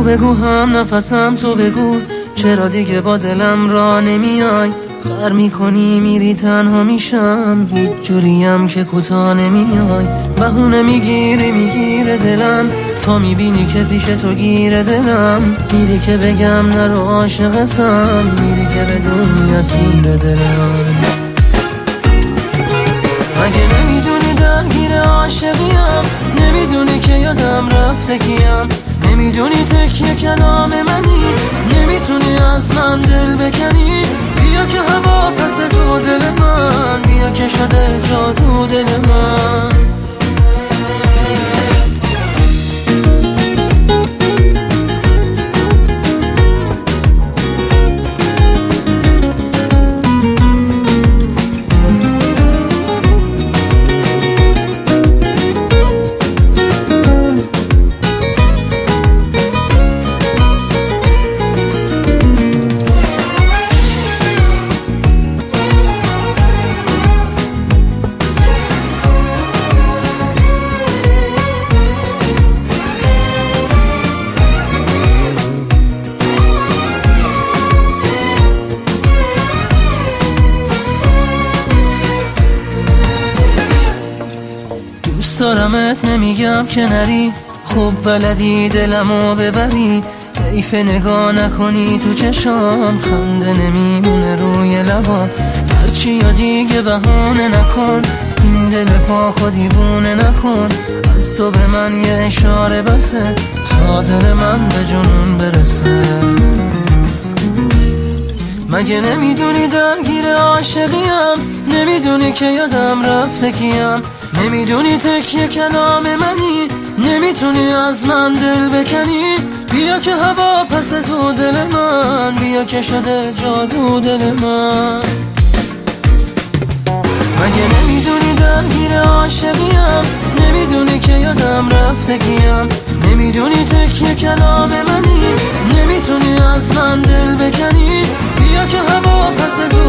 بگو هم نفسم تو بگو، چرا دیگه با دلم را نمیای؟ غر میکنی میری تنها میشم، هیچ جوریم که کوتا نمیای. بهونه میگیره دلم، تا میبینی که پیش تو گیره دلم. میری که بگم نرو عاشقتم، میری که بدونی اسیر دلم. مگه نمیدونی درگیر عاشقیم؟ نمیدونی که یادم رفته کیم؟ نمیدونی تکیه کلام منی؟ نمیتونی از من دل بکنی؟ بیا که هوا پس تو دل من، بیا که شده جادو دل من. دوست دارمت نمیگم که نری، خوب بلدی دلمو ببری. حیف نگاه نکنی تو چشام، خنده نمیمونه روی لبام. هرچی یا دیگه بهانه نکن، این دل پا خودیوونه نکن. از تو به من یه اشاره بسه، تا دل من به جنون برسه. مگه نمیدونی درگیر عاشقیم؟ نمیدونی که یادم رفته کیم؟ نمیدونی تکیه کلام منی؟ نمیتونی از من دل بکنی؟ بیا که هوا پس تو دل من، بیا که شده جادو دل من. مگه نمیدونی درگیر عاشقیم؟ نمیدونی که یادم رفته کیم؟ نمیدونی تکیه کلام منی؟ نمیتونی از من دل بکنی؟ بیا که هوا پس تو